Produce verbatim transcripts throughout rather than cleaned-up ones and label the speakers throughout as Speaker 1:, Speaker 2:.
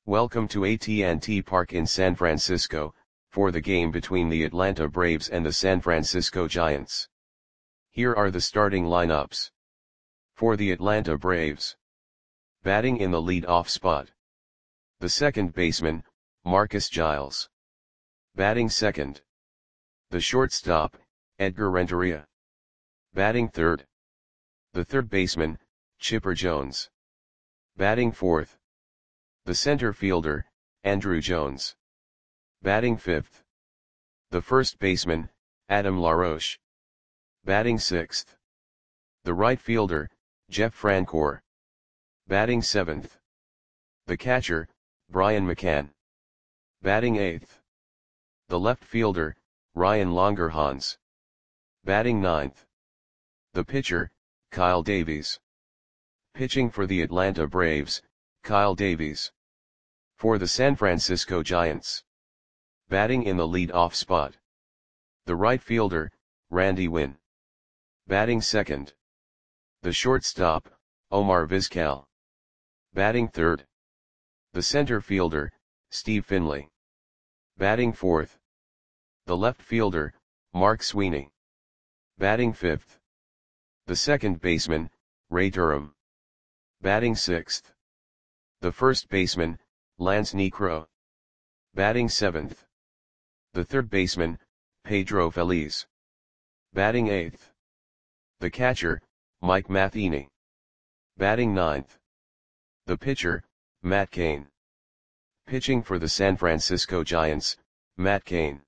Speaker 1: Welcome to A T and T Park in San Francisco, for the game between the Atlanta Braves and the San Francisco Giants. Here are the starting lineups. For the Atlanta Braves. Batting in the lead-off spot. The second baseman, Marcus Giles. Batting second. The shortstop, Edgar Renteria. Batting third. The third baseman, Chipper Jones. Batting fourth. The center fielder, Andruw Jones. Batting fifth. The first baseman, Adam LaRoche. Batting sixth. The right fielder, Jeff Francoeur. Batting seventh. The catcher, Brian McCann. Batting eighth. The left fielder, Ryan Longerhans. Batting ninth. The pitcher, Kyle Davies. Pitching for the Atlanta Braves, Kyle Davies. For the San Francisco Giants. Batting in the lead-off spot. The right fielder, Randy Winn. Batting second. The shortstop, Omar Vizquel. Batting third. The center fielder, Steve Finley. Batting fourth. The left fielder, Mark Sweeney. Batting fifth. The second baseman, Ray Durham. Batting sixth. The first baseman, Lance Niekro. Batting seventh. The third baseman, Pedro Feliz. Batting eighth. The catcher, Mike Matheny. Batting ninth. The pitcher, Matt Cain. Pitching for the San Francisco Giants, Matt Cain.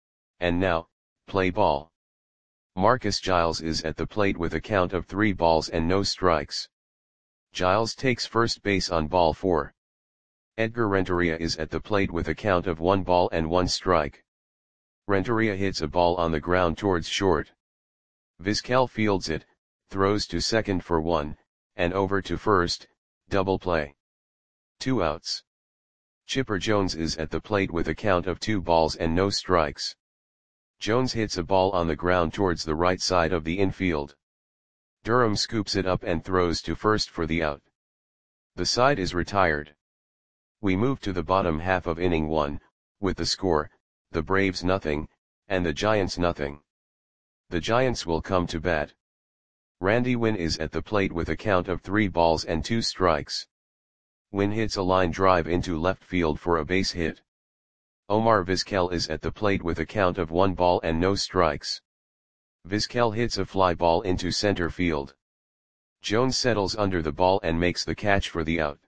Speaker 1: And now, play ball. Marcus Giles is at the plate with a count of three balls and no strikes. Giles takes first base on ball four. Edgar Renteria is at the plate with a count of one ball and one strike. Renteria hits a ball on the ground towards short. Vizquel fields it, throws to second for one, and over to first, double play. Two outs. Chipper Jones is at the plate with a count of two balls and no strikes. Jones hits a ball on the ground towards the right side of the infield. Durham scoops it up and throws to first for the out. The side is retired. We move to the bottom half of inning one, with the score, the Braves nothing, and the Giants nothing. The Giants will come to bat. Randy Winn is at the plate with a count of three balls and two strikes. Winn hits a line drive into left field for a base hit. Omar Vizquel is at the plate with a count of one ball and no strikes. Vizquel hits a fly ball into center field. Jones settles under the ball and makes the catch for the out.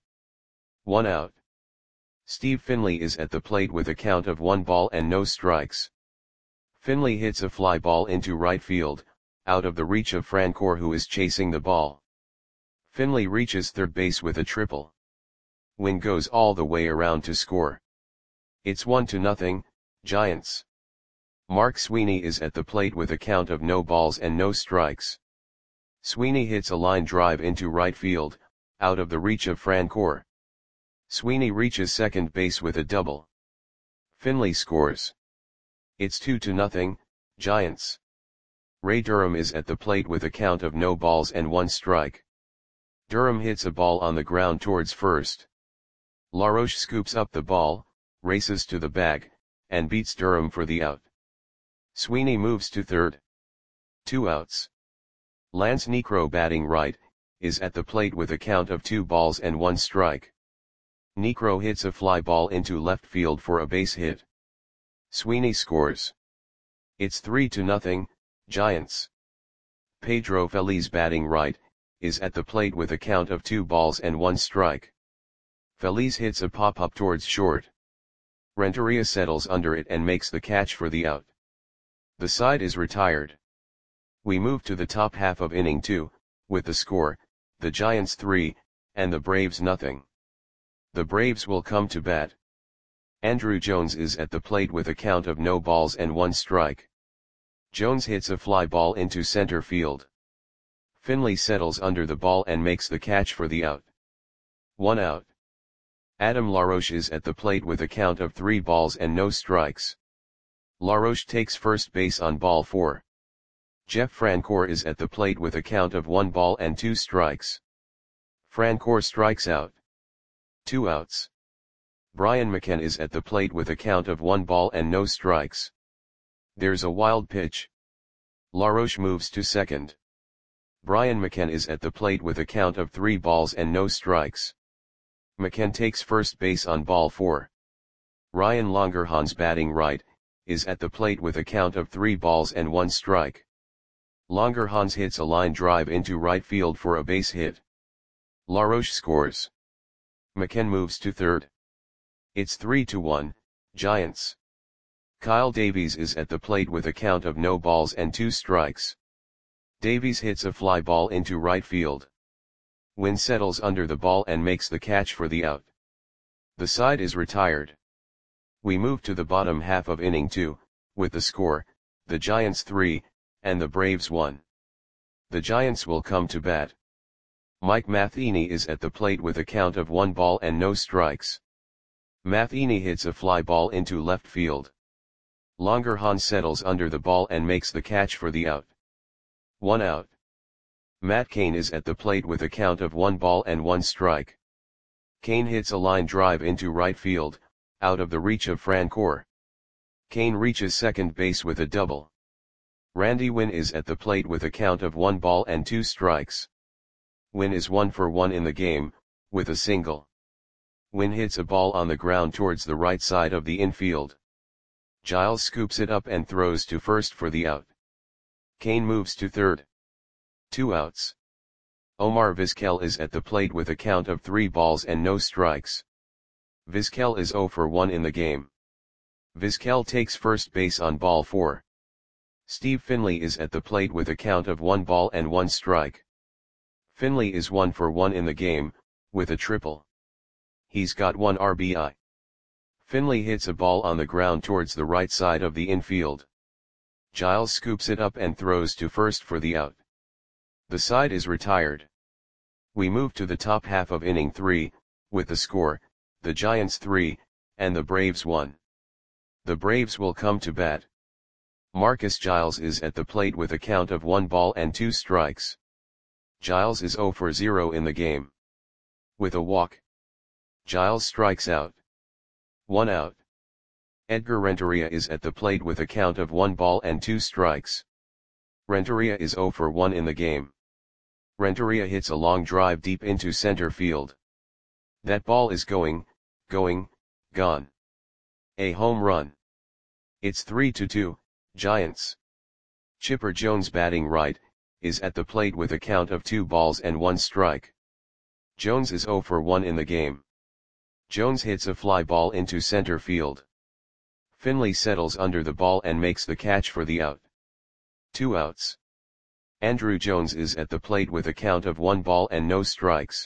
Speaker 1: One out. Steve Finley is at the plate with a count of one ball and no strikes. Finley hits a fly ball into right field, out of the reach of Francoeur, who is chasing the ball. Finley reaches third base with a triple. Winn goes all the way around to score. It's one to nothing, Giants. Mark Sweeney is at the plate with a count of no balls and no strikes. Sweeney hits a line drive into right field, out of the reach of Francoeur. Sweeney reaches second base with a double. Finley scores. It's two to nothing, Giants. Ray Durham is at the plate with a count of no balls and one strike. Durham hits a ball on the ground towards first. LaRoche scoops up the ball, races to the bag, and beats Durham for the out. Sweeney moves to third. Two outs. Lance Niekro, batting right, is at the plate with a count of two balls and one strike. Niekro hits a fly ball into left field for a base hit. Sweeney scores. It's three to nothing, Giants. Pedro Feliz, batting right, is at the plate with a count of two balls and one strike. Feliz hits a pop-up towards short. Renteria settles under it and makes the catch for the out. The side is retired. We move to the top half of inning two, with the score, the Giants three, and the Braves nothing. The Braves will come to bat. Andruw Jones is at the plate with a count of no balls and one strike. Jones hits a fly ball into center field. Finley settles under the ball and makes the catch for the out. One out. Adam LaRoche is at the plate with a count of three balls and no strikes. LaRoche takes first base on ball four. Jeff Francoeur is at the plate with a count of one ball and two strikes. Francoeur strikes out. Two outs. Brian McCann is at the plate with a count of one ball and no strikes. There's a wild pitch. LaRoche moves to second. Brian McCann is at the plate with a count of three balls and no strikes. McCann takes first base on ball four. Ryan Longerhans, batting right, is at the plate with a count of three balls and one strike. Longerhans hits a line drive into right field for a base hit. LaRoche scores. McCann moves to third. It's three to one, Giants. Kyle Davies is at the plate with a count of no balls and two strikes. Davies hits a fly ball into right field. Wynn settles under the ball and makes the catch for the out. The side is retired. We move to the bottom half of inning two, with the score, the Giants three, and the Braves one. The Giants will come to bat. Mike Matheny is at the plate with a count of one ball and no strikes. Matheny hits a fly ball into left field. Longerhans settles under the ball and makes the catch for the out. One out. Matt Cain is at the plate with a count of one ball and one strike. Cain hits a line drive into right field, out of the reach of Francoeur. Cain reaches second base with a double. Randy Wynn is at the plate with a count of one ball and two strikes. Wynn is one for one in the game, with a single. Wynn hits a ball on the ground towards the right side of the infield. Giles scoops it up and throws to first for the out. Cain moves to third. Two outs. Omar Vizquel is at the plate with a count of three balls and no strikes. Vizquel is zero for one in the game. Vizquel takes first base on ball four. Steve Finley is at the plate with a count of one ball and one strike. Finley is one for one in the game, with a triple. He's got one R B I. Finley hits a ball on the ground towards the right side of the infield. Giles scoops it up and throws to first for the out. The side is retired. We move to the top half of inning three, with the score, the Giants three, and the Braves one. The Braves will come to bat. Marcus Giles is at the plate with a count of one ball and two strikes. Giles is zero for zero in the game. With a walk, Giles strikes out. One out. Edgar Renteria is at the plate with a count of one ball and two strikes. Renteria is zero for one in the game. Renteria hits a long drive deep into center field. That ball is going, going, gone. A home run. It's three to two, Giants. Chipper Jones, batting right, is at the plate with a count of two balls and one strike. Jones is zero for one in the game. Jones hits a fly ball into center field. Finley settles under the ball and makes the catch for the out. Two outs. Andrew Jones is at the plate with a count of one ball and no strikes.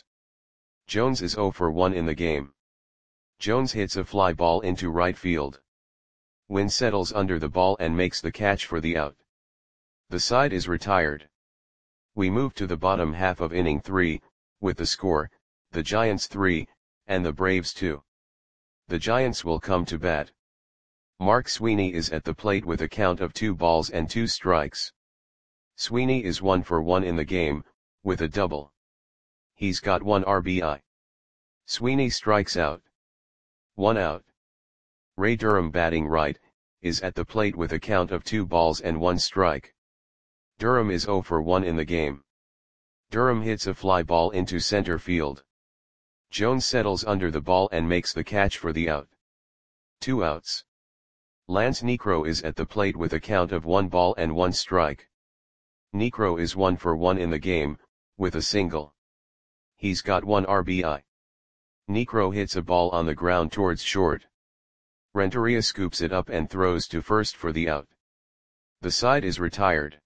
Speaker 1: Jones is zero for one in the game. Jones hits a fly ball into right field. Wynn settles under the ball and makes the catch for the out. The side is retired. We move to the bottom half of inning three, with the score, the Giants three, and the Braves two. The Giants will come to bat. Mark Sweeney is at the plate with a count of two balls and two strikes. Sweeney is one for one in the game, with a double. He's got one R B I. Sweeney strikes out. One out. Ray Durham, batting right, is at the plate with a count of two balls and one strike. Durham is zero for one in the game. Durham hits a fly ball into center field. Jones settles under the ball and makes the catch for the out. Two outs. Lance Niekro is at the plate with a count of one ball and one strike. Niekro is one for one in the game, with a single. He's got one R B I. Niekro hits a ball on the ground towards short. Renteria scoops it up and throws to first for the out. The side is retired.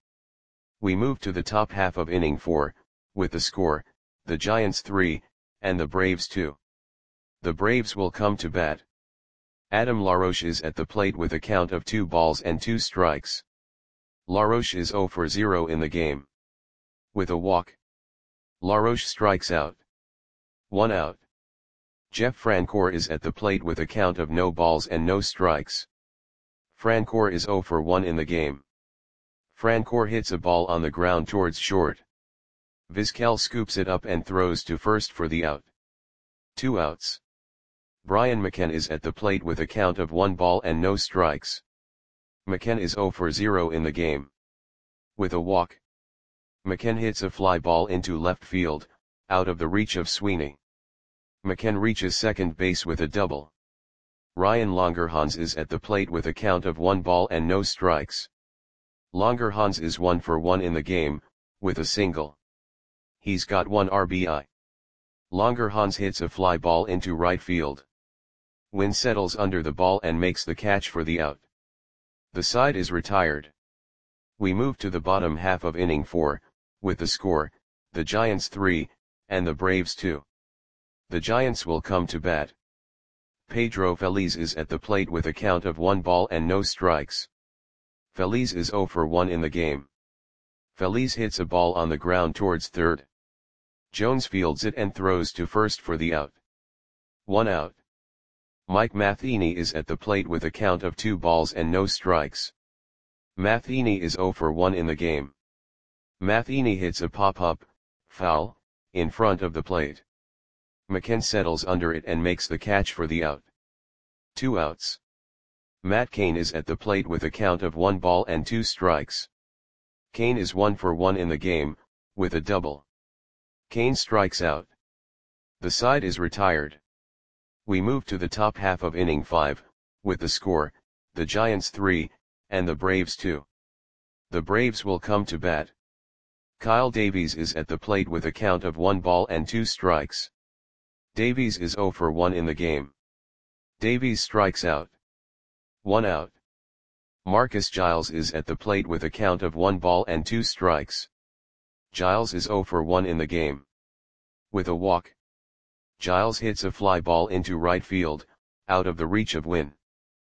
Speaker 1: We move to the top half of inning four, with the score, the Giants three, and the Braves two. The Braves will come to bat. Adam LaRoche is at the plate with a count of two balls and two strikes. LaRoche is zero for zero in the game. With a walk, LaRoche strikes out. One out. Jeff Francoeur is at the plate with a count of no balls and no strikes. Francoeur is zero for one in the game. Francoeur hits a ball on the ground towards short. Vizquel scoops it up and throws to first for the out. Two outs. Brian McKenna is at the plate with a count of one ball and no strikes. McKenna is zero for zero in the game. With a walk, McKenna hits a fly ball into left field, out of the reach of Sweeney. McKenna reaches second base with a double. Ryan Longerhans is at the plate with a count of one ball and no strikes. Longerhans is one for one in the game, with a single. He's got one R B I. Longerhans hits a fly ball into right field. Wynn settles under the ball and makes the catch for the out. The side is retired. We move to the bottom half of inning four, with the score, the Giants three, and the Braves two. The Giants will come to bat. Pedro Feliz is at the plate with a count of one ball and no strikes. Feliz is zero for one in the game. Feliz hits a ball on the ground towards third. Jones fields it and throws to first for the out. One out. Mike Matheny is at the plate with a count of two balls and no strikes. Matheny is zero for one in the game. Matheny hits a pop-up, foul, in front of the plate. McKenna settles under it and makes the catch for the out. Two outs. Matt Cain is at the plate with a count of one ball and two strikes. Cain is one for one in the game, with a double. Cain strikes out. The side is retired. We move to the top half of inning five, with the score, the Giants three, and the Braves two. The Braves will come to bat. Kyle Davies is at the plate with a count of one ball and two strikes. Davies is zero for one in the game. Davies strikes out. One out. Marcus Giles is at the plate with a count of one ball and two strikes. Giles is zero for one in the game. With a walk, Giles hits a fly ball into right field, out of the reach of Wynn.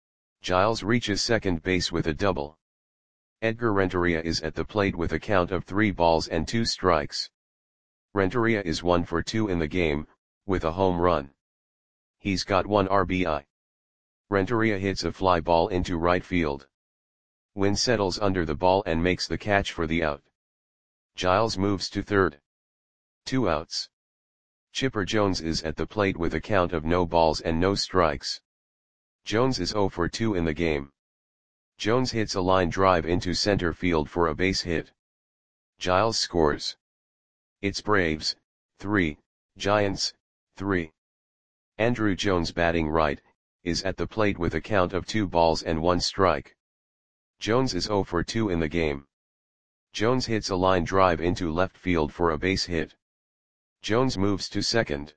Speaker 1: Giles reaches second base with a double. Edgar Renteria is at the plate with a count of three balls and two strikes. Renteria is one for two in the game, with a home run. He's got one R B I. Renteria hits a fly ball into right field. Wynn settles under the ball and makes the catch for the out. Giles moves to third. Two outs. Chipper Jones is at the plate with a count of no balls and no strikes. Jones is zero for two in the game. Jones hits a line drive into center field for a base hit. Giles scores. It's Braves, three, Giants, three. Andrew Jones, batting right, is at the plate with a count of two balls and one strike. Jones is zero for two in the game. Jones hits a line drive into left field for a base hit. Jones moves to second.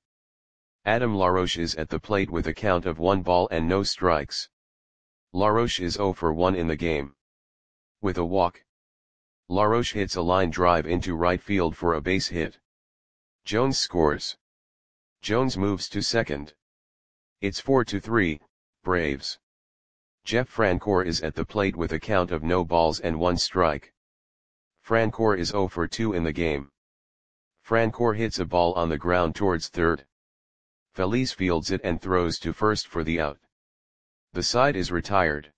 Speaker 1: Adam LaRoche is at the plate with a count of one ball and no strikes. LaRoche is zero for one in the game. With a walk, LaRoche hits a line drive into right field for a base hit. Jones scores. Jones moves to second. It's four to three, Braves. Jeff Francoeur is at the plate with a count of no balls and one strike. Francoeur is zero for two in the game. Francoeur hits a ball on the ground towards third. Feliz fields it and throws to first for the out. The side is retired.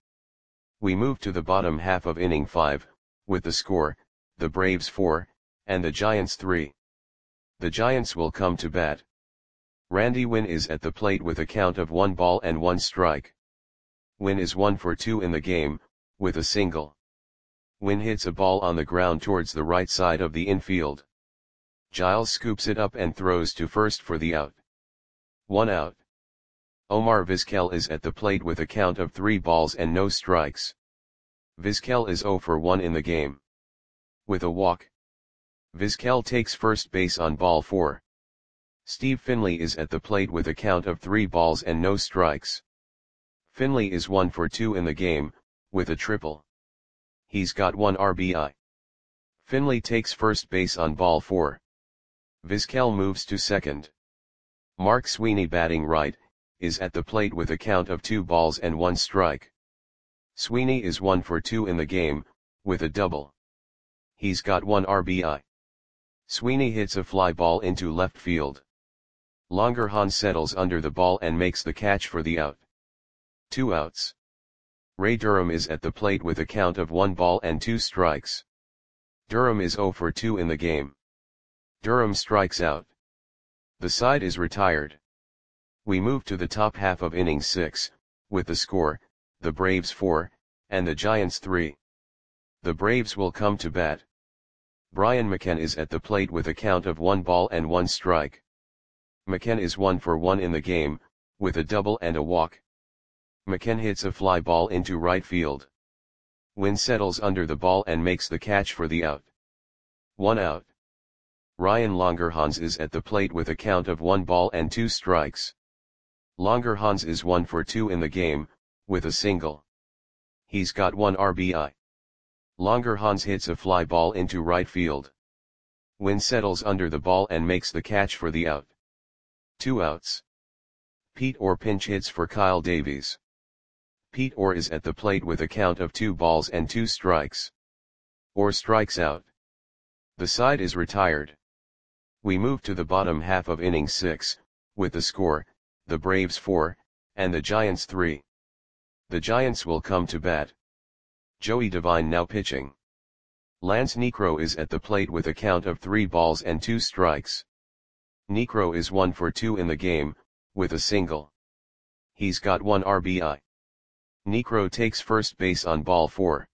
Speaker 1: We move to the bottom half of inning five, with the score, the Braves four, and the Giants three. The Giants will come to bat. Randy Wynn is at the plate with a count of one ball and one strike. Wynn is one for two in the game, with a single. Wynn hits a ball on the ground towards the right side of the infield. Giles scoops it up and throws to first for the out. One out. Omar Vizquel is at the plate with a count of three balls and no strikes. Vizquel is zero for one in the game. With a walk, Vizquel takes first base on ball four. Steve Finley is at the plate with a count of three balls and no strikes. Finley is one for two in the game, with a triple. He's got one R B I. Finley takes first base on ball four. Vizquel moves to second. Mark Sweeney, batting right, is at the plate with a count of two balls and one strike. Sweeney is one for two in the game, with a double. He's got one R B I. Sweeney hits a fly ball into left field. Longerhans settles under the ball and makes the catch for the out. Two outs. Ray Durham is at the plate with a count of one ball and two strikes. Durham is zero for two in the game. Durham strikes out. The side is retired. We move to the top half of inning six, with the score, the Braves four, and the Giants three. The Braves will come to bat. Brian McCann is at the plate with a count of one ball and one strike. McCann is one for one in the game, with a double and a walk. McCann hits a fly ball into right field. Wynn settles under the ball and makes the catch for the out. One out. Ryan Longerhans is at the plate with a count of one ball and two strikes. Longerhans is one for two in the game, with a single. He's got one R B I. Longerhans hits a fly ball into right field. Wynn settles under the ball and makes the catch for the out. Two outs. Pete Orr pinch hits for Kyle Davies. Pete Orr is at the plate with a count of two balls and two strikes. Orr strikes out. The side is retired. We move to the bottom half of inning six, with the score, the Braves four, and the Giants three. The Giants will come to bat. Joey Devine now pitching. Lance Niekro is at the plate with a count of three balls and two strikes. Niekro is one for two in the game, with a single. He's got one R B I. Niekro takes first base on ball four.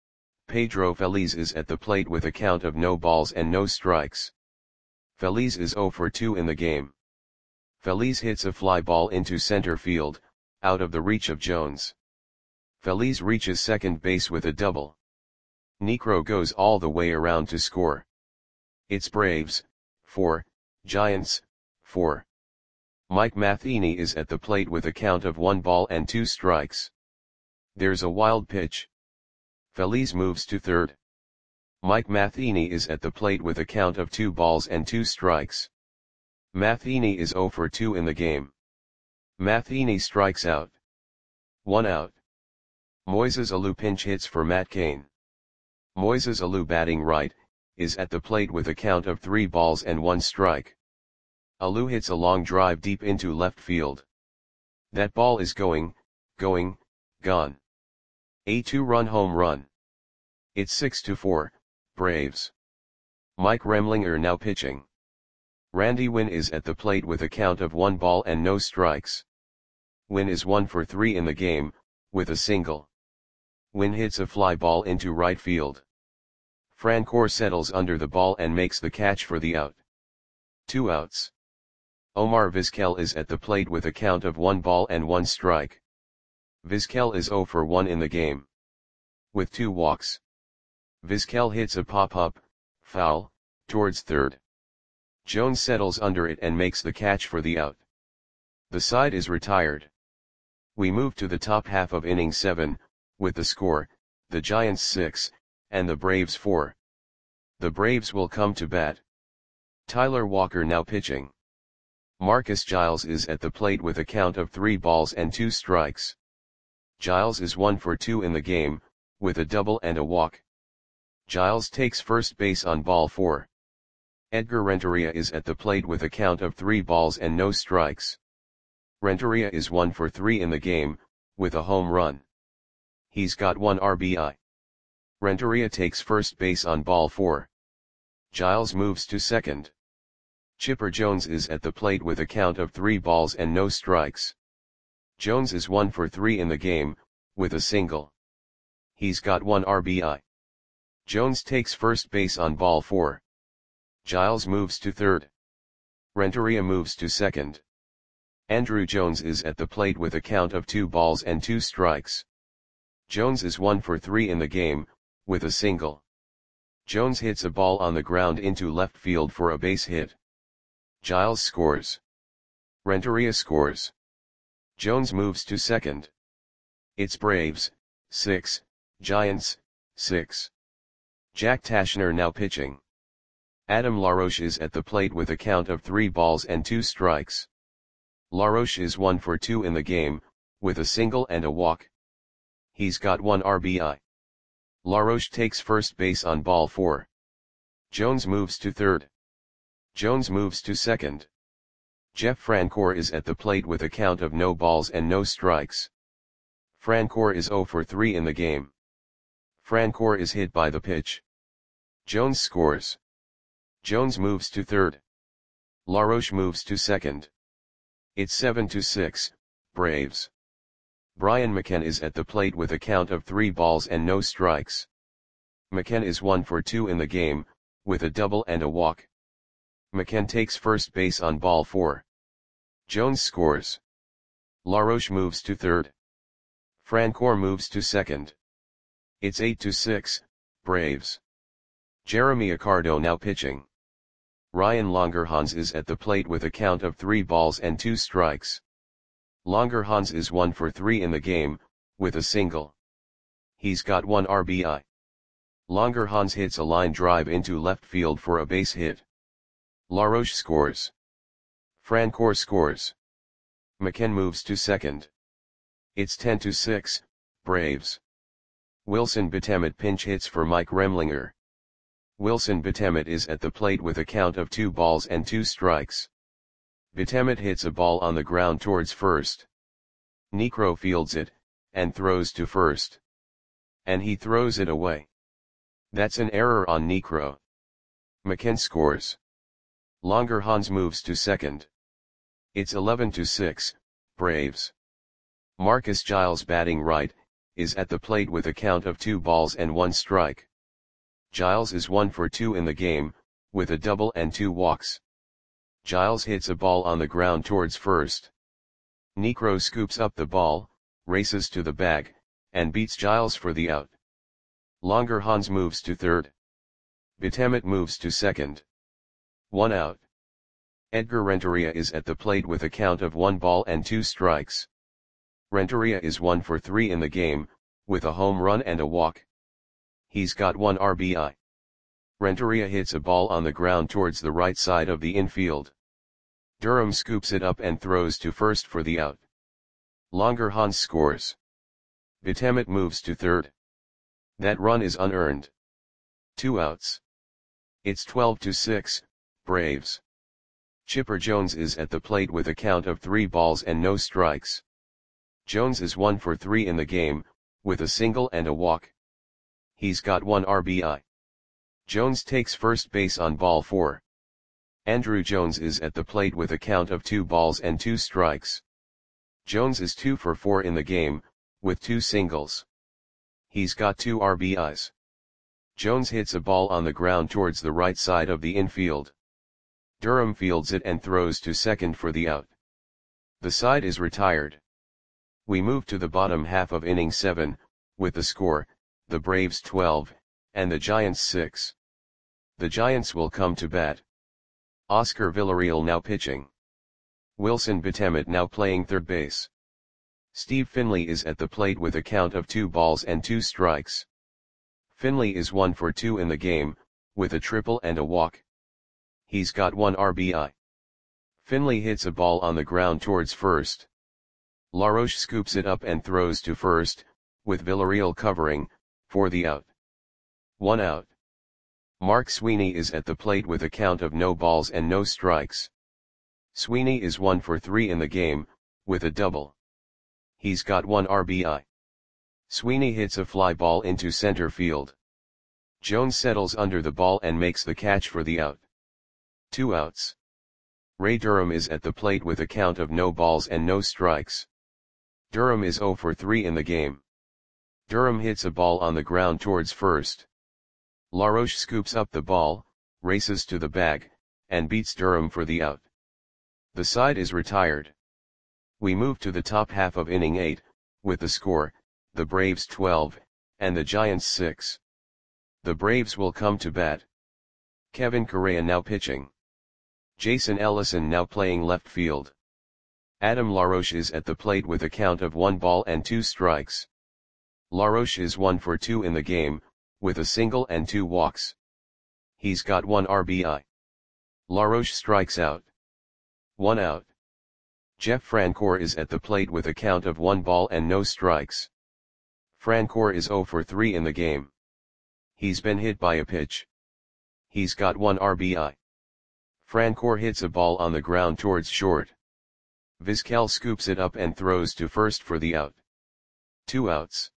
Speaker 1: Pedro Feliz is at the plate with a count of no balls and no strikes. Feliz is zero for two in the game. Feliz hits a fly ball into center field, out of the reach of Jones. Feliz reaches second base with a double. Niekro goes all the way around to score. It's Braves, four, Giants, four. Mike Matheny is at the plate with a count of one ball and two strikes. There's a wild pitch. Feliz moves to third. Mike Matheny is at the plate with a count of two balls and two strikes. Matheny is zero for two in the game. Matheny strikes out. One out. Moises Alou pinch hits for Matt Cain. Moises Alou, batting right, is at the plate with a count of three balls and one strike. Alou hits a long drive deep into left field. That ball is going, going, gone. A two-run home run. It's six to four, Braves. Mike Remlinger now pitching. Randy Wynn is at the plate with a count of one ball and no strikes. Wynn is one for three in the game, with a single. Wynn hits a fly ball into right field. Francoeur settles under the ball and makes the catch for the out. Two outs. Omar Vizquel is at the plate with a count of one ball and one strike. Vizquel is zero for one in the game. With two walks. Vizquel hits a pop-up, foul, towards third. Jones settles under it and makes the catch for the out. The side is retired. We move to the top half of inning seven, with the score, the Giants six, and the Braves four. The Braves will come to bat. Tyler Walker now pitching. Marcus Giles is at the plate with a count of three balls and two strikes. Giles is one for two in the game, with a double and a walk. Giles takes first base on ball four. Edgar Renteria is at the plate with a count of three balls and no strikes. Renteria is one for three in the game, with a home run. He's got one R B I. Renteria takes first base on ball four. Giles moves to second. Chipper Jones is at the plate with a count of three balls and no strikes. Jones is one for three in the game, with a single. He's got one R B I. Jones takes first base on ball four. Giles moves to third. Renteria moves to second. Andrew Jones is at the plate with a count of two balls and two strikes. Jones is one for three in the game, with a single. Jones hits a ball on the ground into left field for a base hit. Giles scores. Renteria scores. Jones moves to second. It's Braves, six, Giants, six. Jack Tashner now pitching. Adam LaRoche is at the plate with a count of three balls and two strikes. LaRoche is one for two in the game, with a single and a walk. He's got one R B I. LaRoche takes first base on ball four. Jones moves to third. Jones moves to second. Jeff Francoeur is at the plate with a count of no balls and no strikes. Francoeur is zero for three in the game. Francoeur is hit by the pitch. Jones scores. Jones moves to third. LaRoche moves to second. It's seven to six, Braves. Brian McCann is at the plate with a count of three balls and no strikes. McCann is one for two in the game, with a double and a walk. McCann takes first base on ball four. Jones scores. LaRoche moves to third. Francoeur moves to second. It's eight to six, Braves. Jeremy Accardo now pitching. Ryan Longerhans is at the plate with a count of three balls and two strikes. Longerhans is one for three in the game, with a single. He's got one R B I. Longerhans hits a line drive into left field for a base hit. LaRoche scores. Francoeur scores. McCann moves to second. It's ten to six, Braves. Wilson Betemet pinch hits for Mike Remlinger. Wilson Betemet is at the plate with a count of two balls and two strikes. Betemet hits a ball on the ground towards first. Niekro fields it, and throws to first. And he throws it away. That's an error on Niekro. McCann scores. Longerhans moves to second. It's eleven to six, Braves. Marcus Giles batting right, is at the plate with a count of two balls and one strike. Giles is one for two in the game, with a double and two walks. Giles hits a ball on the ground towards first. Niekro scoops up the ball, races to the bag, and beats Giles for the out. Longerhans moves to third. Betemet moves to second. One out. Edgar Renteria is at the plate with a count of one ball and two strikes. Renteria is one for three in the game, with a home run and a walk. He's got one R B I. Renteria hits a ball on the ground towards the right side of the infield. Durham scoops it up and throws to first for the out. Longerhans scores. Betemet moves to third. That run is unearned. Two outs. It's twelve to six, Braves. Chipper Jones is at the plate with a count of three balls and no strikes. Jones is one for three in the game, with a single and a walk. He's got one R B I. Jones takes first base on ball four. Andrew Jones is at the plate with a count of two balls and two strikes. Jones is two for four in the game, with two singles. He's got two R B Is. Jones hits a ball on the ground towards the right side of the infield. Durham fields it and throws to second for the out. The side is retired. We move to the bottom half of inning seven, with the score, the Braves twelve, and the Giants six. The Giants will come to bat. Oscar Villarreal now pitching. Wilson Betemet now playing third base. Steve Finley is at the plate with a count of two balls and two strikes. Finley is one for two in the game, with a triple and a walk. He's got one R B I. Finley hits a ball on the ground towards first. LaRoche scoops it up and throws to first, with Villarreal covering, for the out. One out. Mark Sweeney is at the plate with a count of no balls and no strikes. Sweeney is one for three in the game, with a double. He's got one R B I. Sweeney hits a fly ball into center field. Jones settles under the ball and makes the catch for the out. Two outs. Ray Durham is at the plate with a count of no balls and no strikes. Durham is zero for three in the game. Durham hits a ball on the ground towards first. LaRoche scoops up the ball, races to the bag, and beats Durham for the out. The side is retired. We move to the top half of inning eight, with the score, the Braves twelve, and the Giants six. The Braves will come to bat. Kevin Correa now pitching. Jason Ellison now playing left field. Adam LaRoche is at the plate with a count of one ball and two strikes. LaRoche is one for two in the game, with a single and two walks. He's got one R B I. LaRoche strikes out. One out. Jeff Francoeur is at the plate with a count of one ball and no strikes. Francoeur is zero for three in the game. He's been hit by a pitch. He's got one R B I. Francoeur hits a ball on the ground towards short. Vizquel scoops it up and throws to first for the out. Two outs.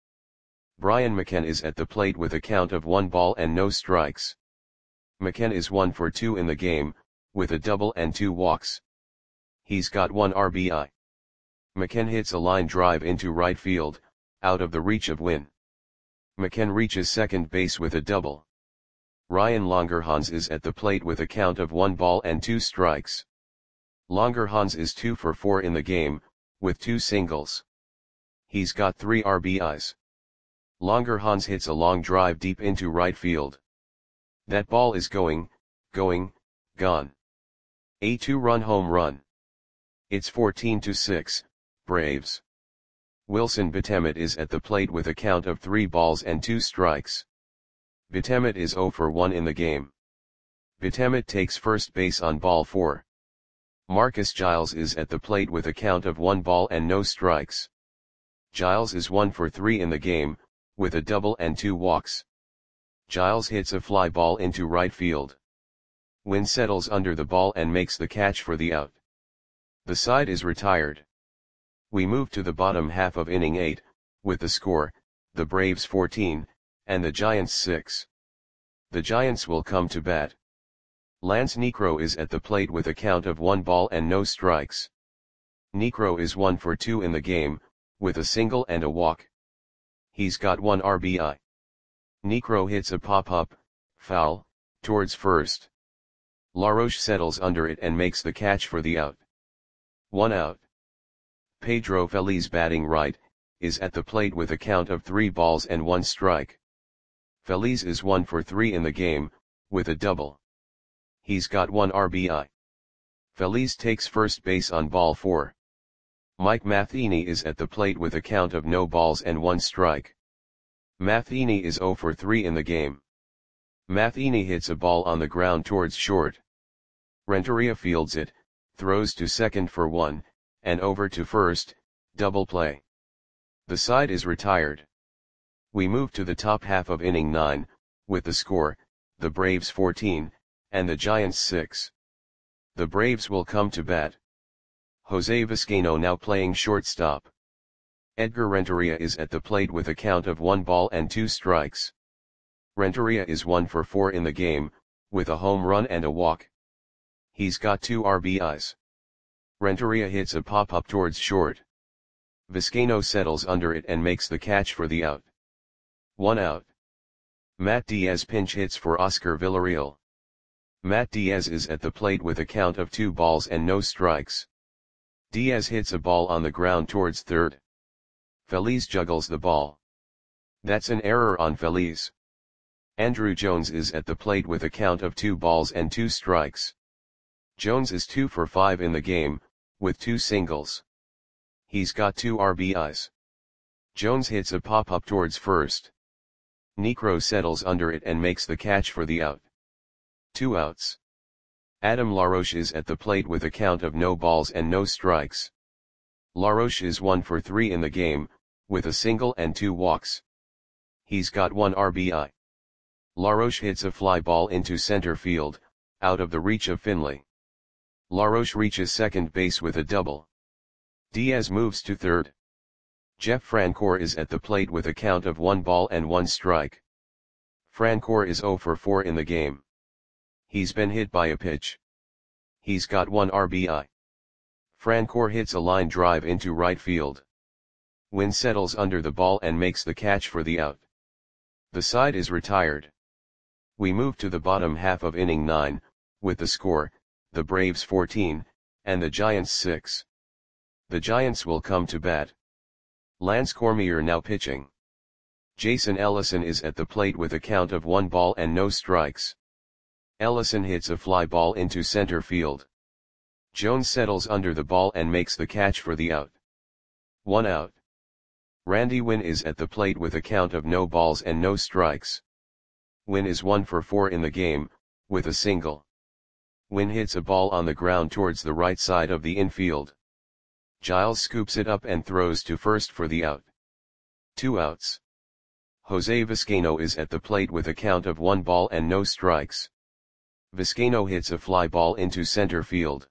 Speaker 1: Brian McCann is at the plate with a count of one ball and no strikes. McCann is one for two in the game, with a double and two walks. He's got one R B I. McKenn hits a line drive into right field, out of the reach of Wynn. McKenn reaches second base with a double. Ryan Longerhans is at the plate with a count of one ball and two strikes. Longerhans is two for four in the game, with two singles. He's got three R B Is. Longerhans hits a long drive deep into right field. That ball is going, going, gone. A two-run home run. It's fourteen to six, Braves. Wilson Betemet is at the plate with a count of three balls and two strikes. Betemet is zero for one in the game. Betemet takes first base on ball four. Marcus Giles is at the plate with a count of one ball and no strikes. Giles is one for three in the game, with a double and two walks. Giles hits a fly ball into right field. Wynn settles under the ball and makes the catch for the out. The side is retired. We move to the bottom half of inning eight, with the score, the Braves fourteen, and the Giants six. The Giants will come to bat. Lance Niekro is at the plate with a count of one ball and no strikes. Niekro is one for two in the game, with a single and a walk. He's got one R B I. Niekro hits a pop-up, foul, towards first. LaRoche settles under it and makes the catch for the out. One out. Pedro Feliz, batting right, is at the plate with a count of three balls and one strike. Feliz is one for three in the game, with a double. He's got one R B I. Feliz takes first base on ball four. Mike Matheny is at the plate with a count of no balls and one strike. Matheny is zero for three in the game. Matheny hits a ball on the ground towards short. Renteria fields it, throws to second for one, and over to first, double play. The side is retired. We move to the top half of inning nine, with the score, the Braves fourteen, and the Giants six. The Braves will come to bat. Jose Vizcaino now playing shortstop. Edgar Renteria is at the plate with a count of one ball and two strikes. Renteria is one for four in the game, with a home run and a walk. He's got two R B Is. Renteria hits a pop-up towards short. Vizcaino settles under it and makes the catch for the out. One out. Matt Diaz pinch hits for Oscar Villarreal. Matt Diaz is at the plate with a count of two balls and no strikes. Diaz hits a ball on the ground towards third. Feliz juggles the ball. That's an error on Feliz. Andrew Jones is at the plate with a count of two balls and two strikes. Jones is two for five in the game, with two singles. He's got two R B Is. Jones hits a pop-up towards first. Niekro settles under it and makes the catch for the out. Two outs. Adam LaRoche is at the plate with a count of no balls and no strikes. LaRoche is one for three in the game, with a single and two walks. He's got one R B I. LaRoche hits a fly ball into center field, out of the reach of Finley. LaRoche reaches second base with a double. Diaz moves to third. Jeff Francoeur is at the plate with a count of one ball and one strike. Francoeur is zero for four in the game. He's been hit by a pitch. He's got one R B I. Francoeur hits a line drive into right field. Wynn settles under the ball and makes the catch for the out. The side is retired. We move to the bottom half of inning nine, with the score, the Braves fourteen, and the Giants six. The Giants will come to bat. Lance Cormier now pitching. Jason Ellison is at the plate with a count of one ball and no strikes. Ellison hits a fly ball into center field. Jones settles under the ball and makes the catch for the out. One out. Randy Wynn is at the plate with a count of no balls and no strikes. Wynn is one for four in the game, with a single. Wynn hits a ball on the ground towards the right side of the infield. Giles scoops it up and throws to first for the out. Two outs. Jose Vizcaino is at the plate with a count of one ball and no strikes. Vizcaino hits a fly ball into center field.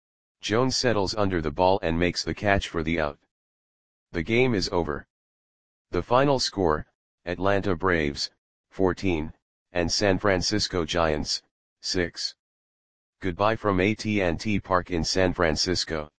Speaker 1: Jones settles under the ball and makes the catch for the out. The game is over. The final score, Atlanta Braves, fourteen, and San Francisco Giants, six. Goodbye from A T and T Park in San Francisco.